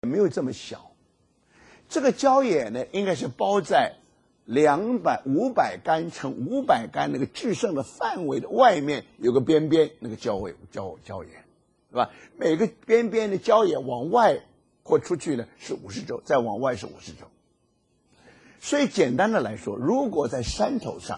没有这么小，这个郊野呢，应该是包在500竿乘500竿那个制胜的范围的外面有个边边，那个郊野，对吧？每个边边的郊野往外扩出去呢是50肘，再往外是50肘。所以简单的来说，如果在山头上，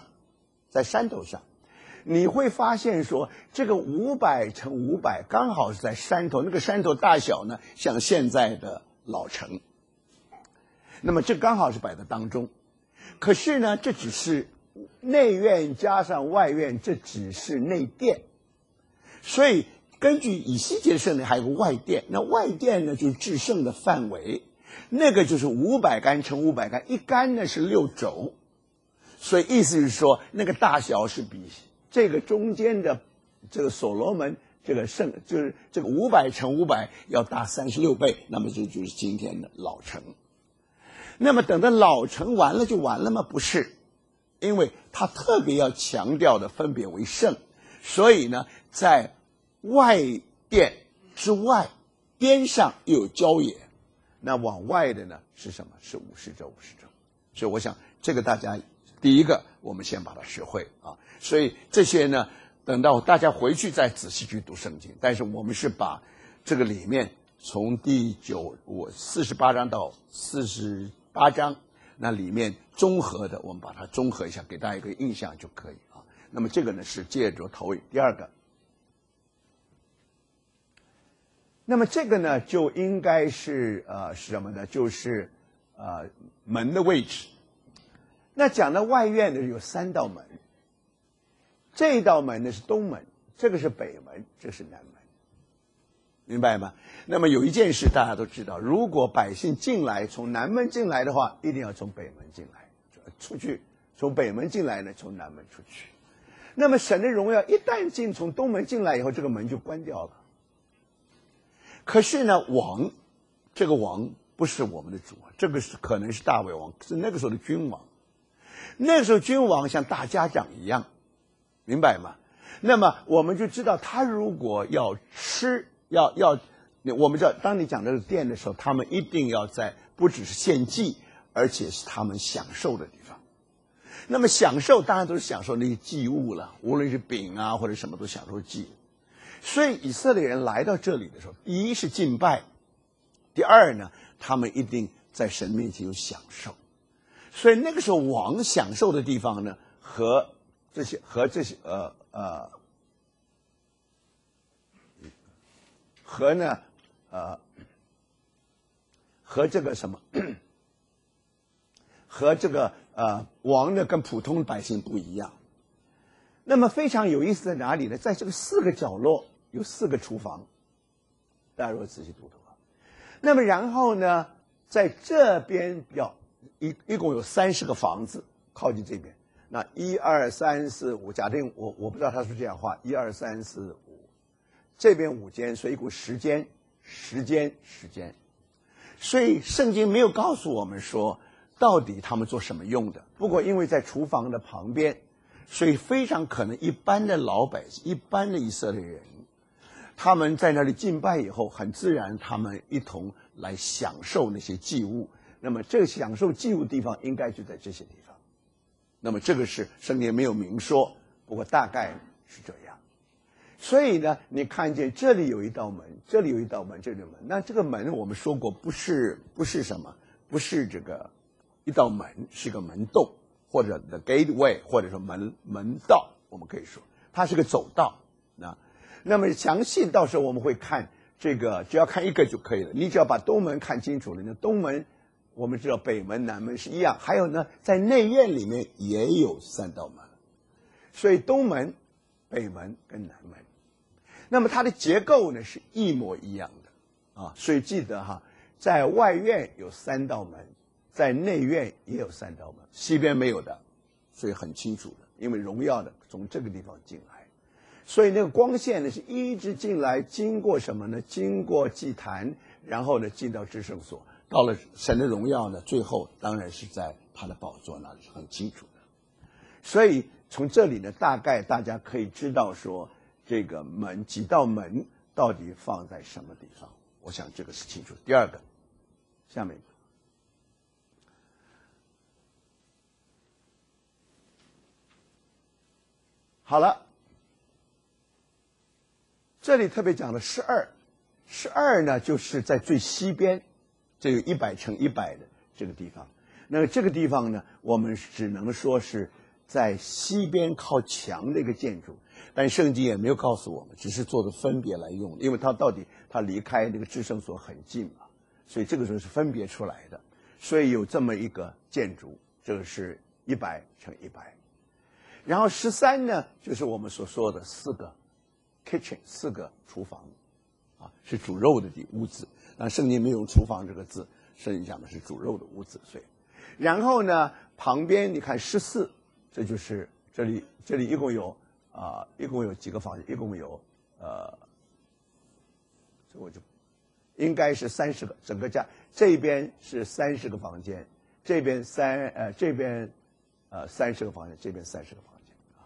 你会发现说，这个500乘500刚好是在山头，那个山头大小呢，像现在的老城。那么这刚好是摆在当中。可是呢，这只是内院加上外院，这只是内殿。所以根据以西结的设定，还有个外殿。那外殿呢，就是制胜的范围，那个就是500竿乘500竿，一竿呢是6肘。所以意思是说，那个大小是比这个中间的这个所罗门就是这个500乘500要大36倍，那么这就是今天的老城。那么等到老城完了就完了吗？不是，因为他特别要强调的分别为圣，所以呢，在外殿之外边上又有郊野，那往外的呢是什么？是50肘。所以我想这个大家第一个我们先把它学会啊。所以这些呢，等到大家回去再仔细去读圣经。但是我们是把这个里面从第48章到48章，那里面综合的，我们把它综合一下，给大家一个印象就可以啊。那么这个呢是借着投影。第二个，那么这个呢就应该是是什么呢？就是门的位置。那讲到外院呢，有3道门，这一道门呢是东门，这个是北门，这是南门。明白吗？那么有一件事大家都知道，如果百姓进来从南门进来的话，一定要从北门进来出去，从北门进来呢，从南门出去。那么神的荣耀一旦从东门进来以后，这个门就关掉了。可是呢，这个王不是我们的主，这个可能是大卫王，是那个时候的君王。那个时候君王像大家长一样，明白吗？那么我们就知道，他如果要吃。我们知道，当你讲这个殿的时候，他们一定要在不只是献祭，而且是他们享受的地方。那么享受当然都是享受那些祭物了，无论是饼啊或者什么都享受祭物。所以以色列人来到这里的时候，第一是敬拜，第二呢，他们一定在神面前有享受。所以那个时候王享受的地方呢，和这些和这个什么，和这个王呢跟普通百姓不一样。那么非常有意思在哪里呢？在这个4个角落有4个厨房，大家如果仔细读的话，那么然后呢，在这边一共有30个房子靠近这边。那1、2、3、4、5，假定我不知道他是这样画，1、2、3、4、5。这边5间，所以一共10间。所以圣经没有告诉我们说到底他们做什么用的。不过因为在厨房的旁边，所以非常可能一般的老百姓，一般的以色列人，他们在那里敬拜以后，很自然他们一同来享受那些祭物。那么这个享受祭物的地方应该就在这些地方。那么这个是圣经没有明说，不过大概是这样。所以呢，你看见这里有一道门，这里有一道门，这里有门。那这个门我们说过，不是什么，不是这个一道门，是个门洞，或者 the gateway， 或者说门道，我们可以说它是个走道。那么详细到时候我们会看这个，只要看一个就可以了。你只要把东门看清楚了，那东门我们知道北门南门是一样，还有呢，在内院里面也有3道门，所以东门、北门跟南门。那么它的结构呢是一模一样的啊，所以记得哈，在外院有3道门，在内院也有3道门，西边没有的，所以很清楚的，因为荣耀的从这个地方进来，所以那个光线呢是一直进来，经过什么呢？经过祭坛，然后呢进到至圣所，到了神的荣耀呢，最后当然是在他的宝座那里，很清楚的。所以从这里呢，大概大家可以知道说，这个几道门到底放在什么地方？我想这个是清楚的。第二个， 下面一个。好了，这里特别讲了12呢，就是在最西边，这有100乘100的这个地方。那么这个地方呢，我们只能说是在西边靠墙的一个建筑，但圣经也没有告诉我们，只是做的分别来用，因为它离开那个至圣所很近嘛，所以这个时候是分别出来的，所以有这么一个建筑，这个是100乘100。然后13呢，就是我们所说的4个 kitchen， 4个厨房，啊，是煮肉的屋子。但圣经没有用厨房这个字，圣经讲的是煮肉的屋子。所以，然后呢，旁边你看14，这就是这里一共有几个房间？一共有这我就应该是30个，整个家这边是30个房间，这边30个房间，这边30个房间。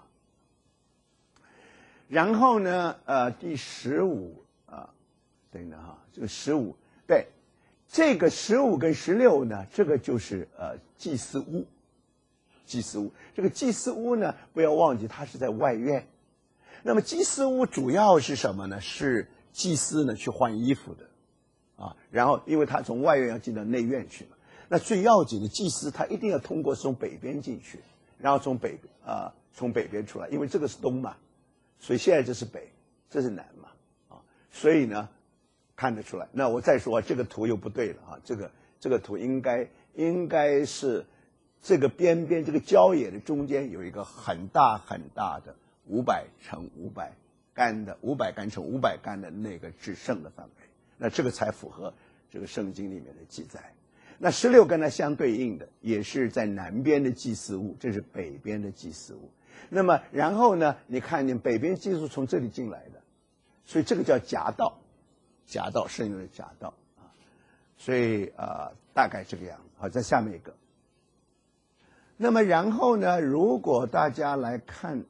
然后呢，第15等等哈，这个15，对，这个15跟16呢，这个就是祭司屋，祭司屋。这个祭司屋呢，不要忘记它是在外院。那么祭司屋主要是什么呢？是祭司呢去换衣服的，啊，然后因为他从外院要进到内院去嘛，那最要紧的祭司他一定要通过从北边进去，然后从北边出来，因为这个是东嘛。所以现在这是北，这是南嘛，啊，所以呢，看得出来。那我再说这个图又不对了啊，这个图应该是这个边边这个郊野的中间有一个很大很大的500乘500杆的500杆乘500杆的那个至圣的范围，那这个才符合这个圣经里面的记载。那16跟它相对应的也是在南边的祭司屋，这是北边的祭司屋。那么然后呢，你看见北边祭司从这里进来的，所以这个叫夹道，圣经的夹道啊，所以大概这个样子。好，在下面一个。那么然后呢，如果大家来看，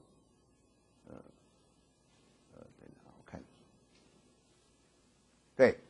我看，对，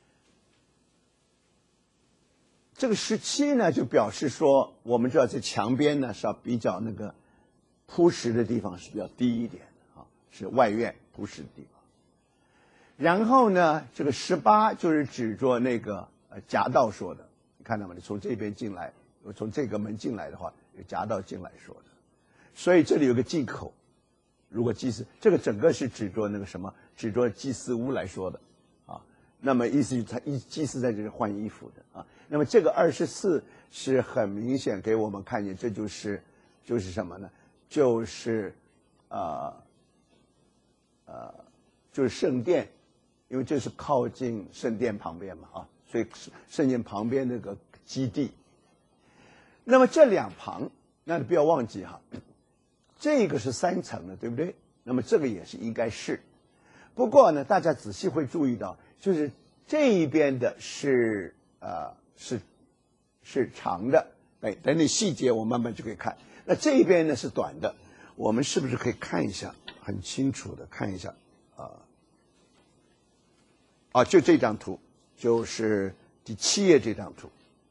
这个17呢，就表示说，我们知道这墙边呢是要比较那个铺石的地方是比较低一点的啊，是外院铺石的地方。然后呢，这个18就是指着那个夹道说的，你看到吗？你从这边进来，从这个门进来的话，有夹道进来说的。所以这里有个进口，如果祭司这个整个是指着那个什么，指着祭司屋来说的啊。那么意思就是他祭司在这里换衣服的啊。那么这个24是很明显给我们看见，这就是什么呢？就是就是圣殿，因为这是靠近圣殿旁边嘛啊，所以圣殿旁边那个基地。那么这两旁，那你不要忘记哈，这个是3层的，对不对？那么这个也是应该是，不过呢，大家仔细会注意到，就是这一边的是长的，等你细节我慢慢就可以看。那这一边呢是短的，我们是不是可以看一下，很清楚的看一下就这张图，就是第7页这张图。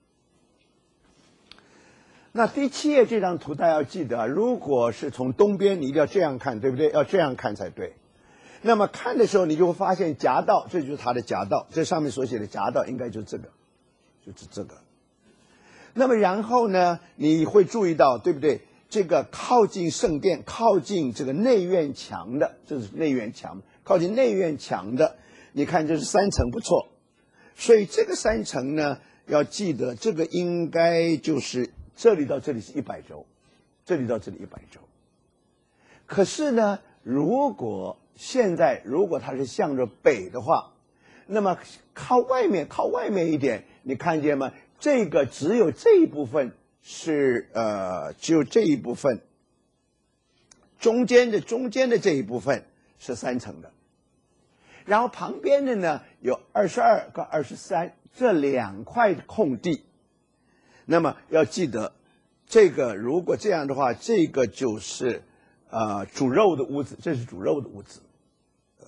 那第7页这张图大家要记得如果是从东边，你一定要这样看，对不对？要这样看才对。那么看的时候，你就会发现夹道，这就是它的夹道，这上面所写的夹道应该就是这个，就是这个。那么然后呢，你会注意到，对不对？这个靠近圣殿、靠近这个内院墙的，这是内院墙，靠近内院墙的，你看这是3层，不错。所以这个3层呢，要记得这个应该就是这里到这里是100周，这里到这里100周。可是呢，如果它是向着北的话，那么靠外面一点，你看见吗？这个只有这一部分是只有这一部分，中间的这一部分是3层的，然后旁边的呢有22跟23这2块空地。那么要记得，这个如果这样的话，这个就是煮肉的屋子，这是煮肉的屋子。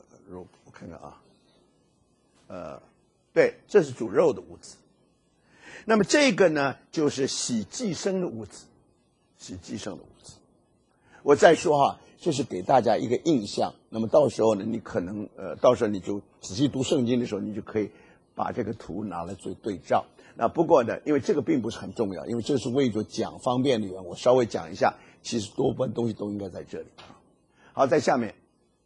我看看啊，对，这是煮肉的屋子。 那么这个呢，就是喜寄生的物质，喜寄生的物质。我再说哈，这是给大家一个印象。那么到时候呢，你可能到时候你就仔细读圣经的时候，你就可以把这个图拿来做对照。那不过呢，因为这个并不是很重要，因为这是为着讲方便的缘，我稍微讲一下，其实多半东西都应该在这里。好，在下面，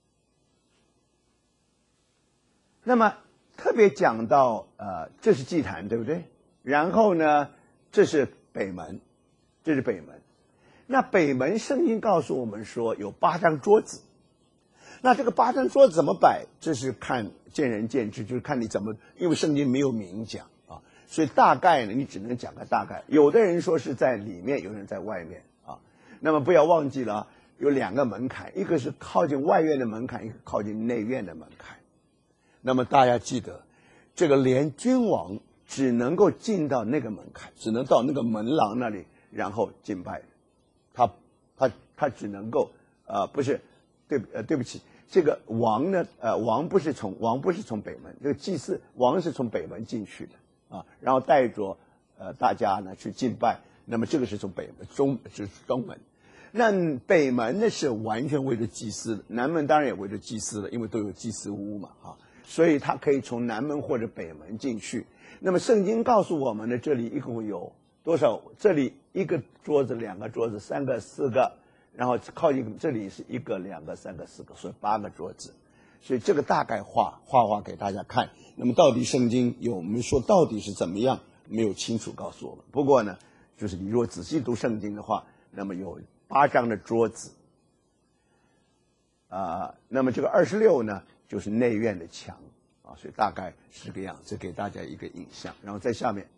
那么特别讲到这是祭坛，对不对？然后呢，这是北门，这是北门。那北门圣经告诉我们说有8张桌子，那这个8张桌子怎么摆，这是看见仁见智，就是看你怎么，因为圣经没有明讲啊，所以大概呢你只能讲个大概。有的人说是在里面，有的人在外面啊。那么不要忘记了，有2个门槛，一个是靠近外院的门槛，一个靠近内院的门槛。那么大家记得，这个连君王只能够进到那个门槛，只能到那个门廊那里，然后敬拜。他只能够不是对不起，这个王呢王不是从北门，这个祭司王是从北门进去的啊，然后带着大家呢去敬拜。那么这个是从北门，是东门。那北门呢是完全为了祭司的，南门当然也为了祭司的，因为都有祭司屋嘛啊，所以他可以从南门或者北门进去。那么圣经告诉我们呢，这里一共有多少？这里1个桌子、2个桌子、3个、4个，然后靠近这里是1个、2个、3个、4个，所以8个桌子。所以这个大概画给大家看。那么到底圣经有没有说到底是怎么样，没有清楚告诉我们。不过呢，就是你如果仔细读圣经的话，那么有8张的桌子那么这个26呢，就是内院的墙啊，所以大概是个样子，给大家一个印象。然后在下面。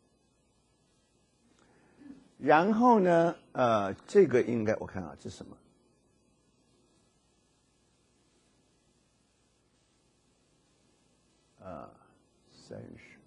然后呢，这个应该我看啊，这是什么？30。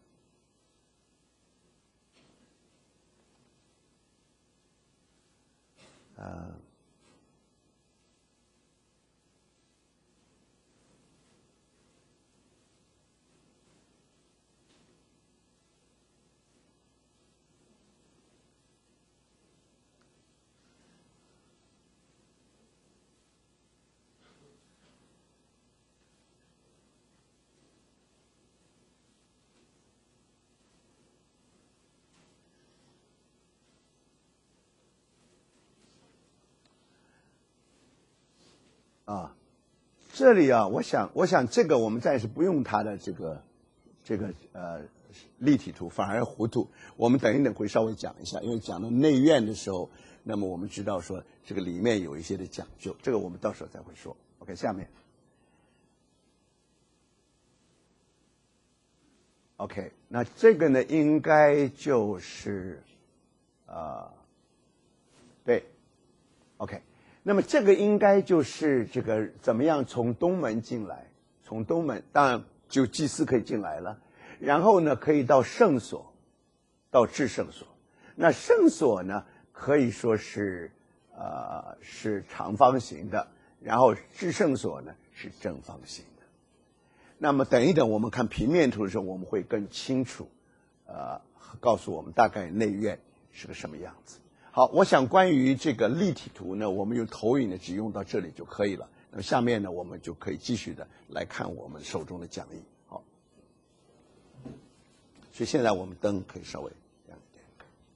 这里啊，我想这个我们暂时不用它的这个立体图，反而糊涂。我们等一等会稍微讲一下，因为讲到内院的时候，那么我们知道说这个里面有一些的讲究，这个我们到时候再会说。OK， 下面 OK， 那这个呢应该就是对 OK。那么这个应该就是这个怎么样从东门进来，从东门当然就祭司可以进来了，然后呢可以到圣所，到至圣所。那圣所呢可以说是是长方形的，然后至圣所呢是正方形的。那么等一等我们看平面图的时候，我们会更清楚告诉我们大概内院是个什么样子。好，我想关于这个立体图呢，我们用投影呢只用到这里就可以了。那么下面呢，我们就可以继续的来看我们手中的讲义。好，所以现在我们灯可以稍微亮一点。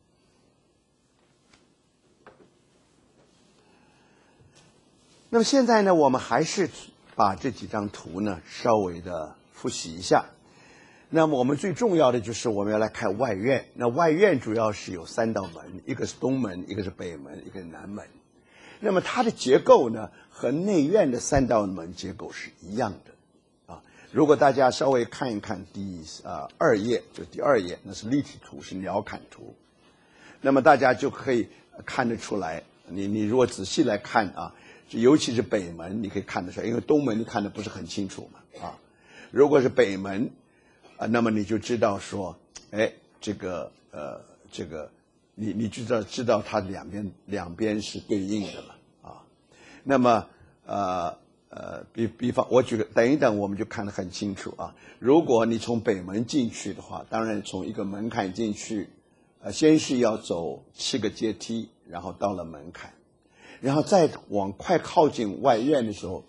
那么现在呢，我们还是把这几张图呢稍微的复习一下。那么我们最重要的就是我们要来看外院。那外院主要是有3道门，一个是东门，一个是北门，一个是南门。那么它的结构呢和内院的3道门结构是一样的如果大家稍微看一看第2页，就第2页，那是立体图，是鸟瞰图。那么大家就可以看得出来，你如果仔细来看尤其是北门，你可以看得出来，因为东门你看得不是很清楚嘛如果是北门那么你就知道说，这个你知道它两边是对应的了那么比方，我举个，等一等，我们就看得很清楚啊。如果你从北门进去的话，当然从一个门槛进去，先是要走7个阶梯，然后到了门槛，然后再往快靠近外院的时候，